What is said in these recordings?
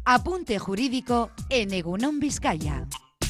Apunte jurídico en Egunon Vizcaya.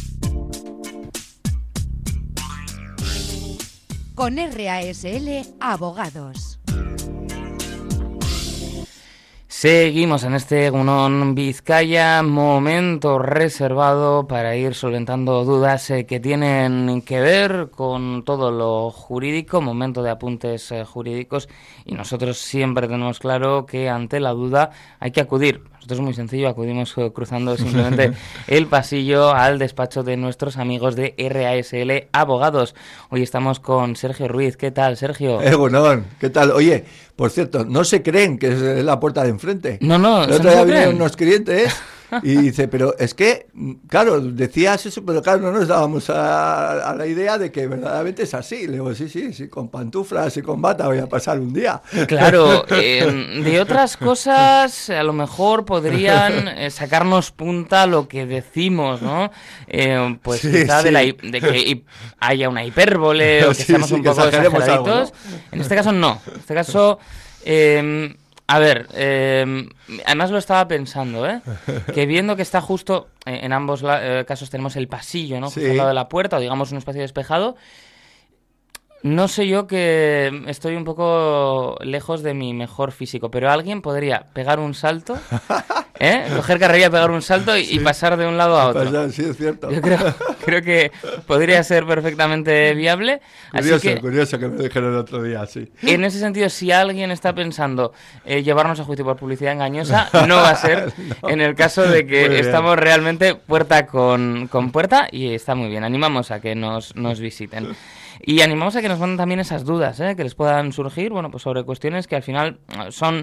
Con RASL Abogados. Seguimos en este Egunon Vizcaya, momento reservado para ir solventando dudas que tienen que ver con todo lo jurídico, momento de apuntes jurídicos, y nosotros siempre tenemos claro que ante la duda hay que acudir. Esto es muy sencillo, acudimos cruzando simplemente el pasillo al despacho de nuestros amigos de RASL Abogados. Hoy estamos con Sergio Ruiz. ¿Qué tal, Sergio? Egunon, ¿qué tal? Oye, por cierto, no se creen que es la puerta de enfrente. No, el otro día vinieron unos clientes y dice, pero es que, claro, decías eso, pero claro, no nos dábamos a la idea de que verdaderamente es así. Le digo, sí, con pantuflas y con bata voy a pasar un día. Claro, de otras cosas a lo mejor podrían sacarnos punta lo que decimos, ¿no? Pues sí, quizá sí. de que haya una hipérbole o que seamos un poco exageraditos. Algo, ¿no? En este caso no. En este caso... además lo estaba pensando, que viendo que está justo, en ambos casos tenemos el pasillo, ¿no? Sí. Justo al lado de la puerta, o digamos un espacio despejado, no sé yo que estoy un poco lejos de mi mejor físico, pero alguien podría pegar un salto, coger carrerilla, pegar un salto y pasar de un lado a otro. Sí, es cierto. Yo creo que podría ser perfectamente viable. Curioso que me dijeron el otro día, sí. En ese sentido, si alguien está pensando llevarnos a juicio por publicidad engañosa, no va a ser no. En el caso de que estamos realmente puerta con puerta, y está muy bien. Animamos a que nos visiten. Y animamos a que nos manden también esas dudas, que les puedan surgir, bueno, pues sobre cuestiones que al final son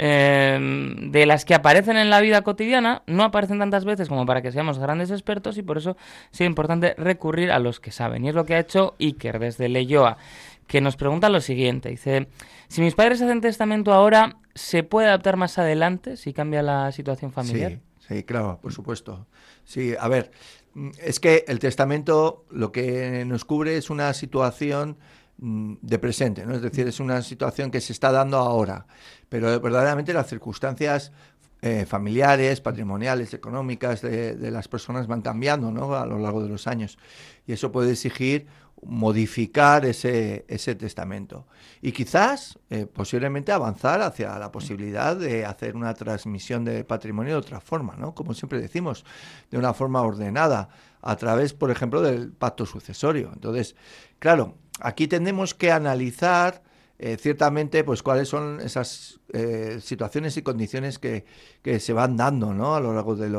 de las que aparecen en la vida cotidiana, no aparecen tantas veces como para que seamos grandes expertos, y por eso sí es importante recurrir a los que saben. Y es lo que ha hecho Iker desde Leioa, que nos pregunta lo siguiente. Dice, si mis padres hacen testamento ahora, ¿se puede adaptar más adelante si cambia la situación familiar? Sí, claro, por supuesto. Sí, a ver... Es que el testamento lo que nos cubre es una situación de presente, ¿no? Es decir, es una situación que se está dando ahora, pero verdaderamente las circunstancias familiares, patrimoniales, económicas de las personas van cambiando, ¿no? A lo largo de los años, y eso puede exigir modificar ese testamento y quizás posiblemente avanzar hacia la posibilidad de hacer una transmisión de patrimonio de otra forma, ¿no? Como siempre decimos, de una forma ordenada, a través, por ejemplo, del pacto sucesorio. Entonces, claro, aquí tenemos que analizar ciertamente pues cuáles son esas situaciones y condiciones que se van dando, ¿no? A lo largo de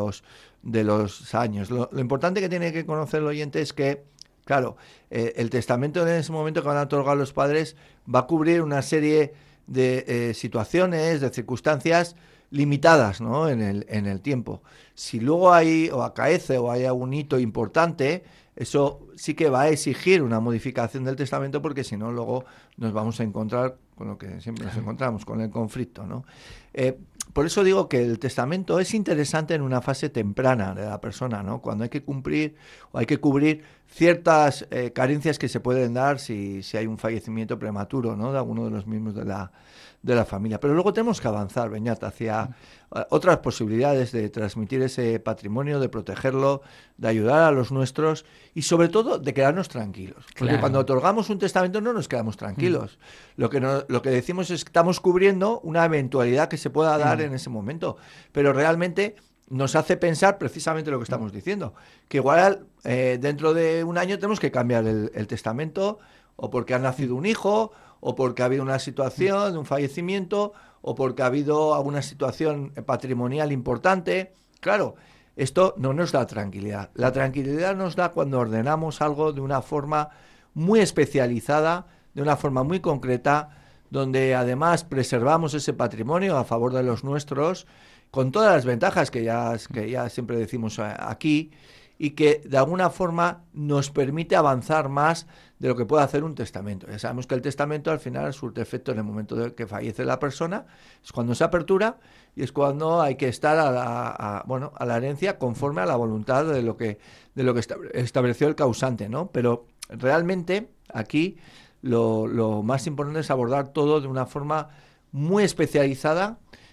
los años. Lo importante que tiene que conocer el oyente es que, claro, el testamento en ese momento que van a otorgar los padres va a cubrir una serie de situaciones, de circunstancias limitadas, ¿no? en el tiempo. Si luego hay o acaece o hay algún hito importante, eso sí que va a exigir una modificación del testamento, porque si no luego nos vamos a encontrar con lo que siempre nos encontramos, con el conflicto, ¿no? Por eso digo que el testamento es interesante en una fase temprana de la persona, ¿no? Cuando hay que cumplir o hay que cubrir ciertas carencias que se pueden dar si hay un fallecimiento prematuro, ¿no? De alguno de los miembros de la familia. Pero luego tenemos que avanzar, Beñat, hacia otras posibilidades de transmitir ese patrimonio, de protegerlo, de ayudar a los nuestros y sobre todo de quedarnos tranquilos. Porque claro, cuando otorgamos un testamento no nos quedamos tranquilos. Lo que decimos es que estamos cubriendo una eventualidad que se pueda dar en ese momento, pero realmente nos hace pensar precisamente lo que estamos diciendo, que igual dentro de un año tenemos que cambiar el testamento, o porque ha nacido un hijo, o porque ha habido una situación de un fallecimiento, o porque ha habido alguna situación patrimonial importante. Claro, esto no nos da tranquilidad. La tranquilidad nos da cuando ordenamos algo de una forma muy especializada, de una forma muy concreta, donde además preservamos ese patrimonio a favor de los nuestros, con todas las ventajas que ya siempre decimos aquí, y que de alguna forma nos permite avanzar más de lo que puede hacer un testamento. Ya sabemos que el testamento al final surte efecto en el momento de que fallece la persona, es cuando se apertura y es cuando hay que estar a la herencia conforme a la voluntad de lo que estableció el causante, ¿no? Pero realmente aquí lo más importante es abordar todo de una forma muy especializada,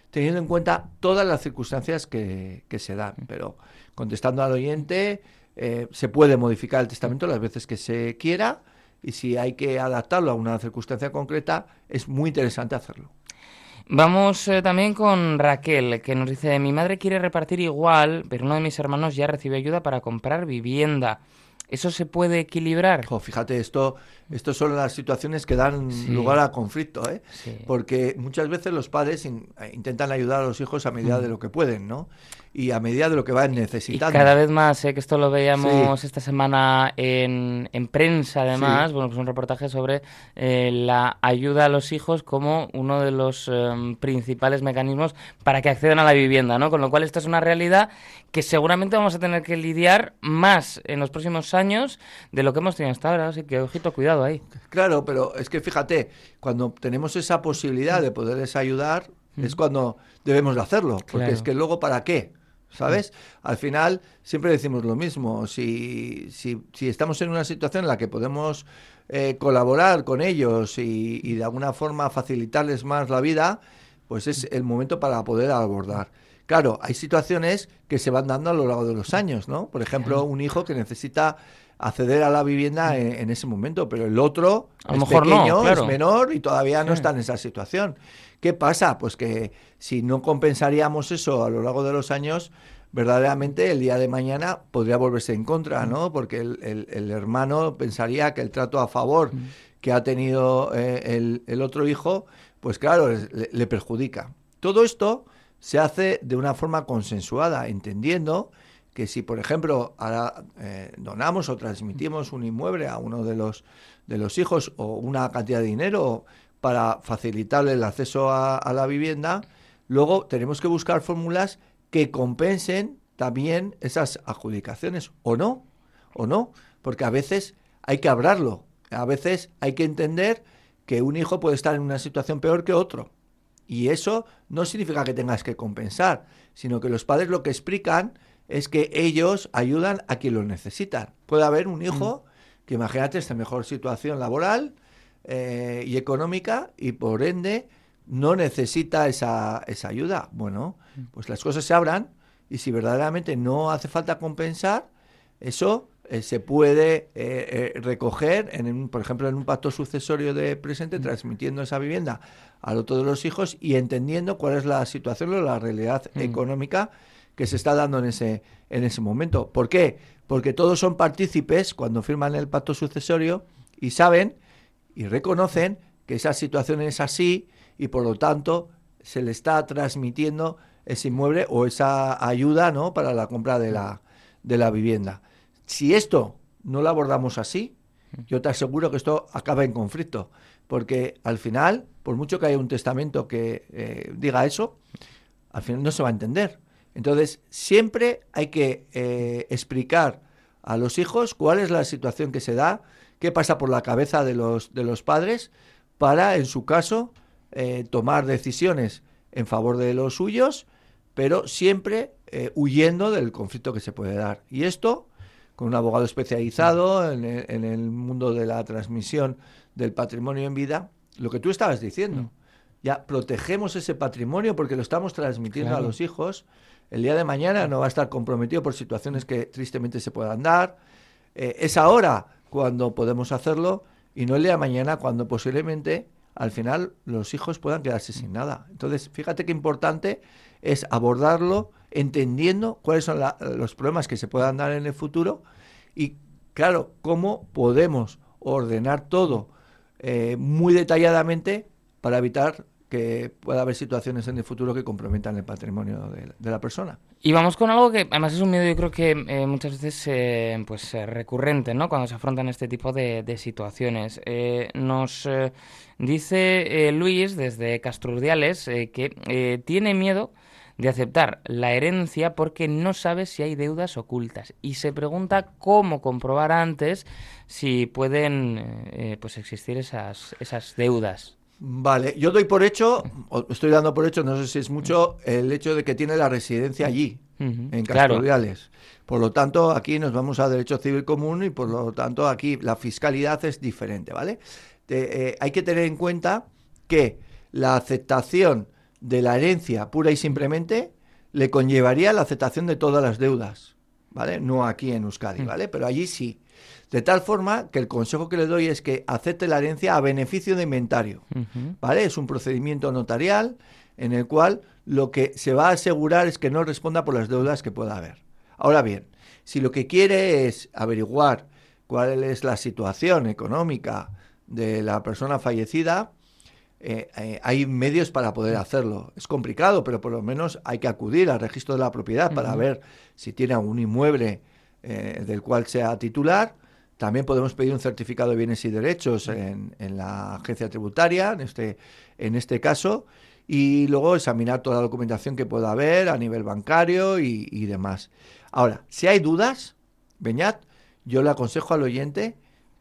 teniendo en cuenta todas las circunstancias que se dan. Pero contestando al oyente, se puede modificar el testamento las veces que se quiera, y si hay que adaptarlo a una circunstancia concreta, es muy interesante hacerlo. Vamos también con Raquel, que nos dice: mi madre quiere repartir igual, pero uno de mis hermanos ya recibe ayuda para comprar vivienda. ¿Eso se puede equilibrar? Fíjate, estos son las situaciones que dan lugar a conflicto, ¿eh? Sí. Porque muchas veces los padres intentan ayudar a los hijos a medida de lo que pueden, ¿no? Y a medida de lo que van necesitando. Y cada vez más, que esto lo veíamos esta semana en prensa, además, bueno, pues un reportaje sobre la ayuda a los hijos como uno de los principales mecanismos para que accedan a la vivienda, ¿no? Con lo cual, esta es una realidad que seguramente vamos a tener que lidiar más en los próximos años de lo que hemos tenido hasta ahora, así que ojito, cuidado ahí. Claro, pero es que fíjate, cuando tenemos esa posibilidad de poderles ayudar, es cuando debemos de hacerlo, porque es que luego ¿para qué? ¿Sabes? Al final siempre decimos lo mismo. Si estamos en una situación en la que podemos colaborar con ellos y de alguna forma facilitarles más la vida, pues es el momento para poder abordar. Claro, hay situaciones que se van dando a lo largo de los años, ¿no? Por ejemplo, un hijo que necesita acceder a la vivienda en ese momento, pero el otro es pequeño, es menor y todavía no está en esa situación. ¿Qué pasa? Pues que si no compensaríamos eso a lo largo de los años, verdaderamente el día de mañana podría volverse en contra, ¿no? Porque el hermano pensaría que el trato a favor que ha tenido el otro hijo, pues claro, le perjudica. Todo esto se hace de una forma consensuada, entendiendo que si, por ejemplo, ahora donamos o transmitimos un inmueble a uno de los hijos o una cantidad de dinero para facilitarle el acceso a la vivienda, luego tenemos que buscar fórmulas que compensen también esas adjudicaciones, o no, porque a veces hay que hablarlo, a veces hay que entender que un hijo puede estar en una situación peor que otro, y eso no significa que tengas que compensar, sino que los padres lo que explican es que ellos ayudan a quien lo necesitan. Puede haber un hijo que, imagínate, está en mejor situación laboral y económica, y por ende no necesita esa ayuda. Bueno, pues las cosas se abran, y si verdaderamente no hace falta compensar, eso se puede recoger, por ejemplo, en un pacto sucesorio de presente, transmitiendo esa vivienda al otro de los hijos y entendiendo cuál es la situación o la realidad económica que se está dando en ese momento. ¿Por qué? Porque todos son partícipes cuando firman el pacto sucesorio y saben y reconocen que esa situación es así, y por lo tanto se le está transmitiendo ese inmueble o esa ayuda, ¿no?, para la compra de la vivienda. Si esto no lo abordamos así, yo te aseguro que esto acaba en conflicto, porque al final, por mucho que haya un testamento que diga eso, al final no se va a entender. Entonces, siempre hay que explicar a los hijos cuál es la situación que se da, qué pasa por la cabeza de los padres, para, en su caso, tomar decisiones en favor de los suyos, pero siempre huyendo del conflicto que se puede dar. Y esto, con un abogado especializado en el mundo de la transmisión del patrimonio en vida, lo que tú estabas diciendo, ya protegemos ese patrimonio porque lo estamos transmitiendo a los hijos. El día de mañana no va a estar comprometido por situaciones que tristemente se puedan dar. Es ahora cuando podemos hacerlo, y no el día de mañana cuando posiblemente al final los hijos puedan quedarse sin nada. Entonces, fíjate qué importante es abordarlo entendiendo cuáles son los problemas que se puedan dar en el futuro y, claro, cómo podemos ordenar todo muy detalladamente para evitar que pueda haber situaciones en el futuro que comprometan el patrimonio de la persona. Y vamos con algo que además es un miedo, yo creo que muchas veces recurrente, ¿no?, cuando se afrontan este tipo de situaciones. Nos dice Luis desde Castrurdiales que tiene miedo de aceptar la herencia porque no sabe si hay deudas ocultas y se pregunta cómo comprobar antes si pueden existir esas deudas. Vale, yo doy por hecho, o estoy dando por hecho, no sé si es mucho, el hecho de que tiene la residencia allí, en Castrurdiales. Claro. Por lo tanto, aquí nos vamos a derecho civil común y por lo tanto aquí la fiscalidad es diferente, ¿vale? Hay que tener en cuenta que la aceptación de la herencia pura y simplemente le conllevaría la aceptación de todas las deudas, ¿vale? No aquí en Euskadi, ¿vale? Pero allí sí. De tal forma que el consejo que le doy es que acepte la herencia a beneficio de inventario, ¿vale? Es un procedimiento notarial en el cual lo que se va a asegurar es que no responda por las deudas que pueda haber. Ahora bien, si lo que quiere es averiguar cuál es la situación económica de la persona fallecida, hay medios para poder hacerlo. Es complicado, pero por lo menos hay que acudir al registro de la propiedad para ver si tiene algún inmueble del cual sea titular. También podemos pedir un certificado de bienes y derechos en la agencia tributaria, en este caso, y luego examinar toda la documentación que pueda haber a nivel bancario y demás. Ahora, si hay dudas, Beñat, yo le aconsejo al oyente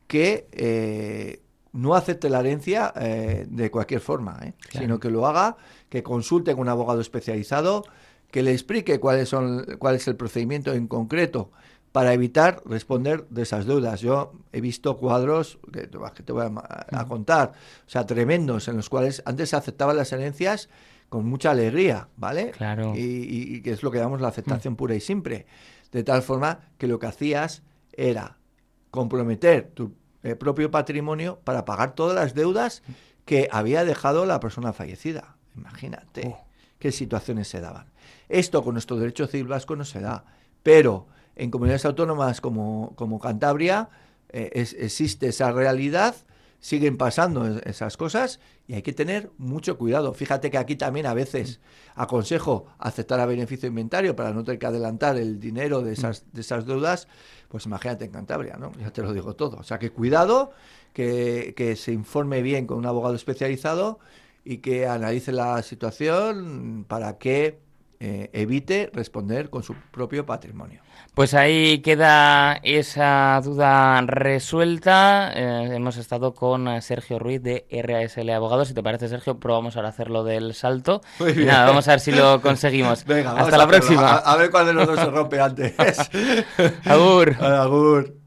que no acepte la herencia de cualquier forma, sino que lo haga, que consulte con un abogado especializado, que le explique cuál es el procedimiento en concreto para evitar responder de esas deudas. Yo he visto cuadros que te voy a contar, o sea, tremendos, en los cuales antes se aceptaban las herencias con mucha alegría, ¿vale? Claro. Y que es lo que llamamos la aceptación pura y simple. De tal forma que lo que hacías era comprometer tu propio patrimonio para pagar todas las deudas que había dejado la persona fallecida. Imagínate qué situaciones se daban. Esto con nuestro derecho civil vasco no se da, pero en comunidades autónomas como Cantabria existe esa realidad, siguen pasando esas cosas y hay que tener mucho cuidado. Fíjate que aquí también a veces aconsejo aceptar a beneficio de inventario para no tener que adelantar el dinero de esas deudas. Pues imagínate en Cantabria, ¿no? Ya te lo digo todo. O sea que cuidado, que se informe bien con un abogado especializado y que analice la situación para que evite responder con su propio patrimonio. Pues ahí queda esa duda resuelta. Hemos estado con Sergio Ruiz de RASL Abogados. Si te parece, Sergio, probamos ahora a hacer lo del salto. Muy bien. Y nada, vamos a ver si lo conseguimos. Venga, hasta la próxima. A ver cuál de los dos se rompe antes. Agur. Agur.